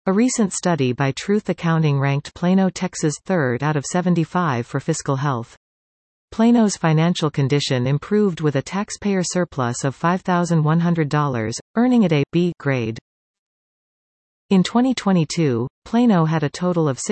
A recent study by Truth Accounting ranked Plano, Texas 3rd out of 75 for fiscal health. Plano's financial condition improved with a taxpayer surplus of $5,100, earning it a B grade. In 2022, Plano had a total of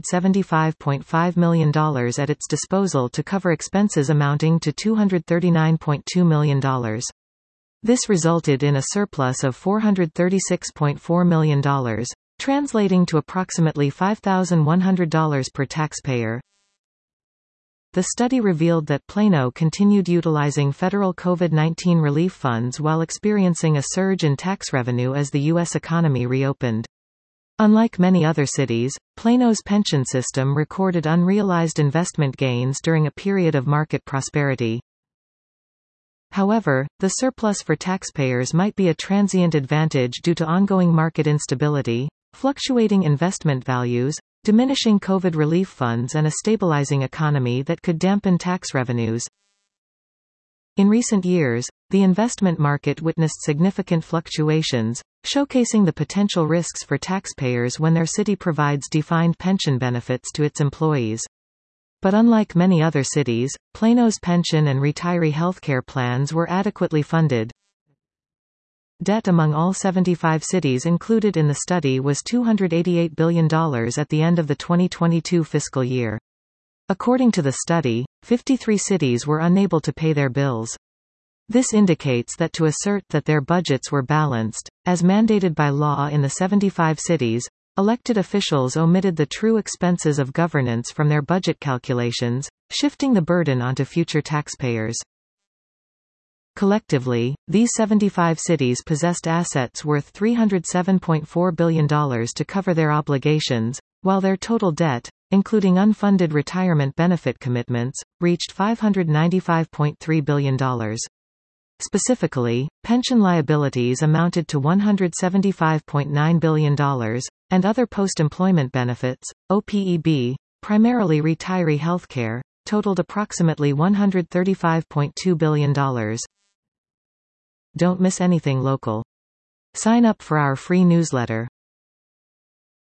$675.5 million at its disposal to cover expenses amounting to $239.2 million. This resulted in a surplus of $436.4 million, translating to approximately $5,100 per taxpayer. The study revealed that Plano continued utilizing federal COVID-19 relief funds while experiencing a surge in tax revenue as the U.S. economy reopened. Unlike many other cities, Plano's pension system recorded unrealized investment gains during a period of market prosperity. However, the surplus for taxpayers might be a transient advantage due to ongoing market instability, fluctuating investment values, diminishing COVID relief funds and a stabilizing economy that could dampen tax revenues. In recent years, the investment market witnessed significant fluctuations, showcasing the potential risks for taxpayers when their city provides defined pension benefits to its employees. But unlike many other cities, Plano's pension and retiree healthcare plans were adequately funded. Debt among all 75 cities included in the study was $288 billion at the end of the 2022 fiscal year. According to the study, 53 cities were unable to pay their bills. This indicates that to assert that their budgets were balanced, as mandated by law in the 75 cities, elected officials omitted the true expenses of governance from their budget calculations, shifting the burden onto future taxpayers. Collectively, these 75 cities possessed assets worth $307.4 billion to cover their obligations, while their total debt, including unfunded retirement benefit commitments, reached $595.3 billion. Specifically, pension liabilities amounted to $175.9 billion, and other post-employment benefits, OPEB, primarily retiree healthcare, totaled approximately $135.2 billion. Don't miss anything local. Sign up for our free newsletter.